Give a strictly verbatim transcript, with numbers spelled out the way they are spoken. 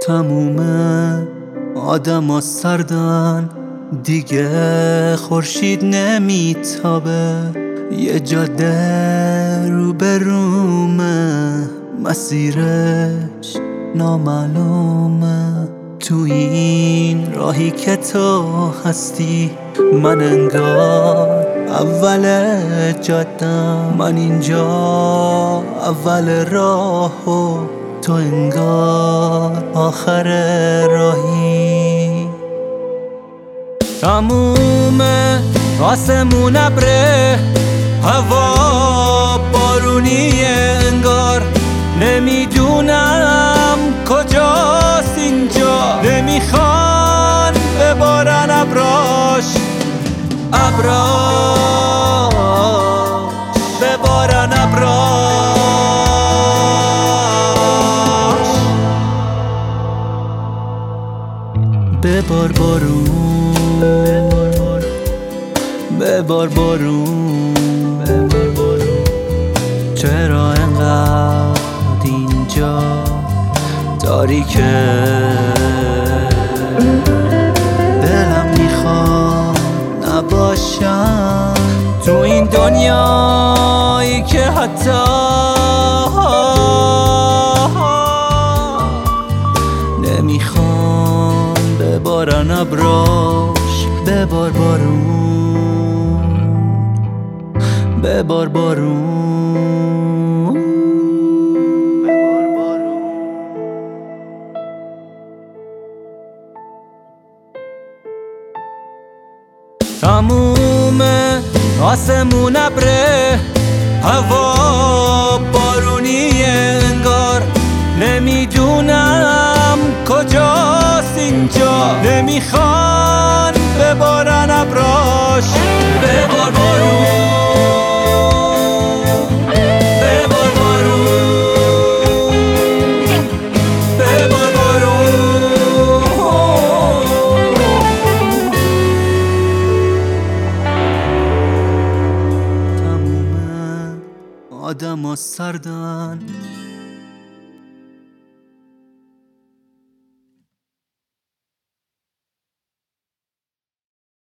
تموم آدم ها سردن دیگه، خورشید نمیتابه، یه جاده رو برومه، مسیرش نامعلومه. تو این راهی که تو هستی من انگار اول جادم، من اینجا اول راه و تو انگار آخر راهی. تموم آسمون ابره، هوا بارونیه انگار، نمیدونم کجاست اینجا، نمیخوان ببارن ابراش، ابراش ببارن ابراش. ببار بارون، ببار بارون، چرا انقدر اینجا تاریکه؟ دلم میخواد نباشم تو این دنیایی که حتی نمیخوام ببارن ابراش. ببار بارون، ببار بارون، ببار بارون. تموم آسمون ابره، هوا بارونیه انگار، نمیدونم کجاست اینجا، نمیخوان ببارن ابراش. ببار بارون، ببار بارون، ببار بارون. تموم آدم ها سردن